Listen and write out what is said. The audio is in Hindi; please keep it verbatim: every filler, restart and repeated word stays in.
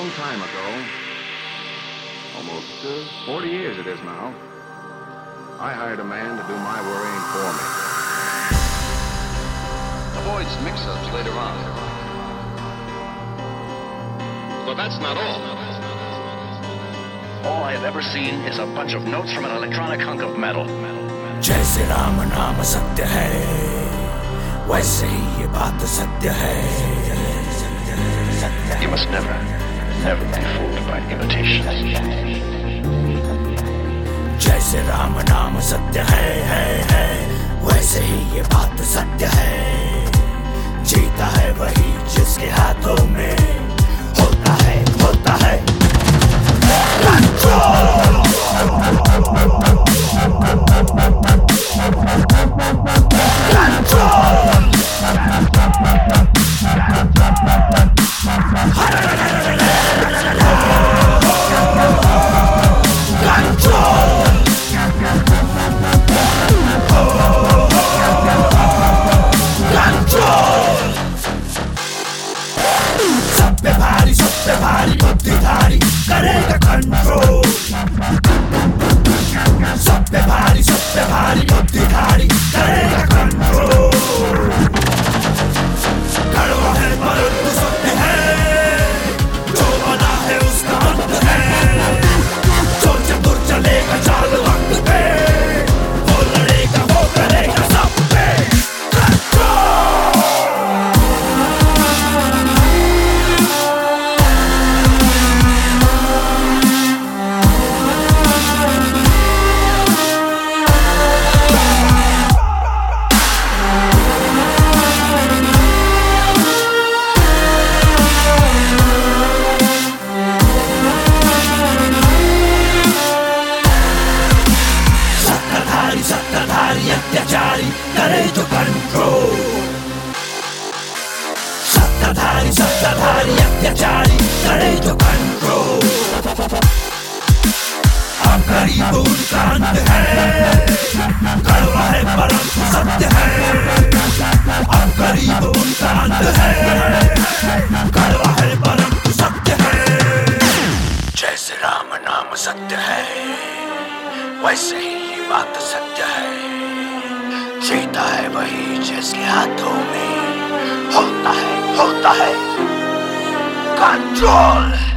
long time ago, almost uh, forty years it is now, I hired a man to do my worrying for me. Avoids mix-ups later on. But that's not all. All I have ever seen is a bunch of notes from an electronic hunk of metal. जैसे राम नाम सत्य है, वैसे ही ये बात सत्य है. You must never, never be fooled by imitation. जैसे राम नाम सत्य है, है, है, वैसे ही ये बात सत्य है. जीता है वही जिसके हाथों में होता है, होता है कंट्रोल. भारी बुद्धिधारी करेगा कंट्रोल. सब पे भारी सब पे भारी बुद्धिधारी करेगा कंट्रोल. कड़वा है परंतु सत्य है, जो बना है उसका अंत है. जो चतुर चलेगा चाल वक्त पे, वो लड़ेगा वो करेगा सब पे अत्याचारी करे जो कंट्रोल. सत्ताधारी सत्ताधारी अत्याचारी करे जो कंट्रोल. अब गरीब उनका अंत है, कड़वा है परंतु सत्य है. अब गरीब उनका अंत है, कड़वा है परंतु सत्य है. जैसे राम नाम सत्य है, वैसे ही ये बात सत्य है. जीता है वही जिसके हाथों में होता है, होता है कंट्रोल.